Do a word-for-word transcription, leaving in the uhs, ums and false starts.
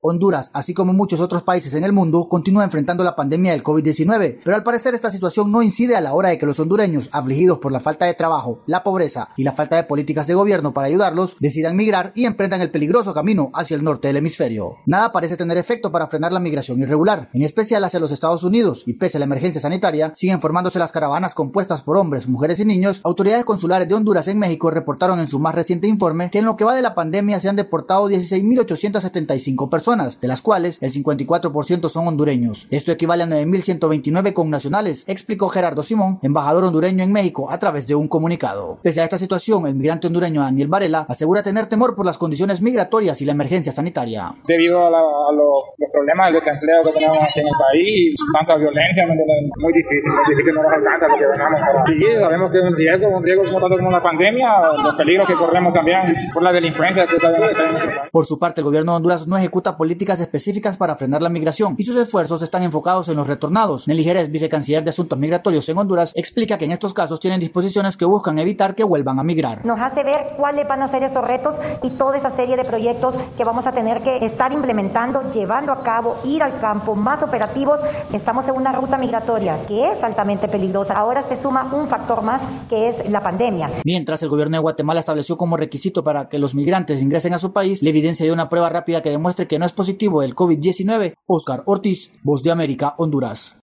Honduras, así como muchos otros países en el mundo, continúa enfrentando la pandemia del COVID diecinueve, pero al parecer esta situación no incide a la hora de que los hondureños, afligidos por la falta de trabajo, la pobreza y la falta de políticas de gobierno para ayudarlos, decidan migrar y emprendan el peligroso camino hacia el norte del hemisferio. Nada parece tener efecto para frenar la migración irregular, en especial hacia los Estados Unidos, y pese a la emergencia sanitaria, siguen formándose las caravanas compuestas por hombres, mujeres y niños. Autoridades consulares de Honduras en México reportaron en su más reciente informe que en lo que va de la pandemia se han deportado dieciséis mil ochocientas setenta y cinco personas, de las cuales el cincuenta y cuatro por ciento son hondureños. Esto equivale a nueve mil ciento veintinueve connacionales, explicó Gerardo Simón, embajador hondureño en México, a través de un comunicado. Pese a esta situación, el migrante hondureño Daniel Varela asegura tener temor por las condiciones migratorias y la emergencia sanitaria. Debido a, la, a los, los problemas del desempleo que tenemos aquí en el país, tanta violencia, muy difícil, muy difícil, no nos alcanza lo que ganamos. Sí, sabemos que es un riesgo, un riesgo como tanto como la pandemia, los peligros que corremos también por la delincuencia que está en nuestro país. Por su parte, el gobierno de Honduras no ejecuta políticas específicas para frenar la migración y sus esfuerzos están enfocados en los retornados. Nelly Jerez, vicecanciller de Asuntos Migratorios en Honduras, explica que en estos casos tienen disposiciones que buscan evitar que vuelvan a migrar. Nos hace ver cuáles van a ser esos retos y toda esa serie de proyectos que vamos a tener que estar implementando, llevando a cabo, ir al campo, más operativos. Estamos en una ruta migratoria que es altamente peligrosa. Ahora se suma un factor más, que es la pandemia. Mientras, el gobierno de Guatemala estableció como requisito para que los migrantes ingresen a su país la evidencia de una prueba rápida que demuestre que no es positivo del COVID diecinueve. Oscar Ortiz, Voz de América, Honduras.